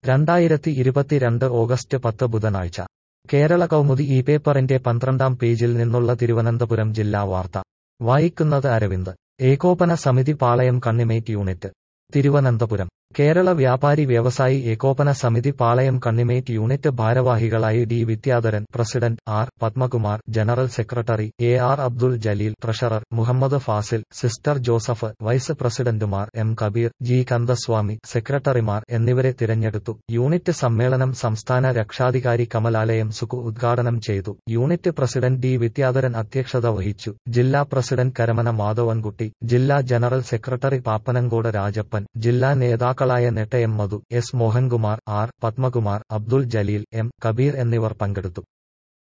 2022 August 10 ബുധനാഴ്ച കേരള കൗമുദി ഈ പേപ്പറിന്റെ 12-ാം പേജിൽ നിന്നുള്ള തിരുവനന്തപുരം ജില്ലാ വാർത്ത വായിക്കുന്നത് അരവിന്ദ്. ഏകോപന സമിതി പാളയം കണ്ണിമേറ്റ് യൂണിറ്റ് തിരുവനന്തപുരം. കേരള വ്യാപാരി വ്യവസായി ഏകോപന സമിതി പാളയം കണ്ണിമേറ്റ് യൂണിറ്റ് ഭാരവാഹികളായി D Vidyadharan president, R Padmakumar general secretary, A R Abdul Jaleel treasurer, Muhammad Fazil, sister Joseph vice പ്രസിഡന്റുമാർ, എം കബീർ, ജി കന്ദസ്വാമി സെക്രട്ടറിമാർ എന്നിവരെ തിരഞ്ഞെടുത്തു. യൂണിറ്റ് സമ്മേളനം സംസ്ഥാന രക്ഷാധികാരി കമലാലയം സുകു ഉദ്ഘാടനം ചെയ്തു. യൂണിറ്റ് പ്രസിഡന്റ് ഡി വിദ്യാധരൻ അധ്യക്ഷത വഹിച്ചു. ജില്ലാ പ്രസിഡന്റ് കരമന മാധവൻകുട്ടി, ജില്ലാ ജനറൽ സെക്രട്ടറി പാപ്പനങ്കോട് രാജപ്പൻ, ജില്ലാ നേതാക്കളായ Nettayam Madhu, S Mohankumar, R Padmakumar, Abdul Jaleel, M Kabeer എന്നിവർ പങ്കെടുത്തു.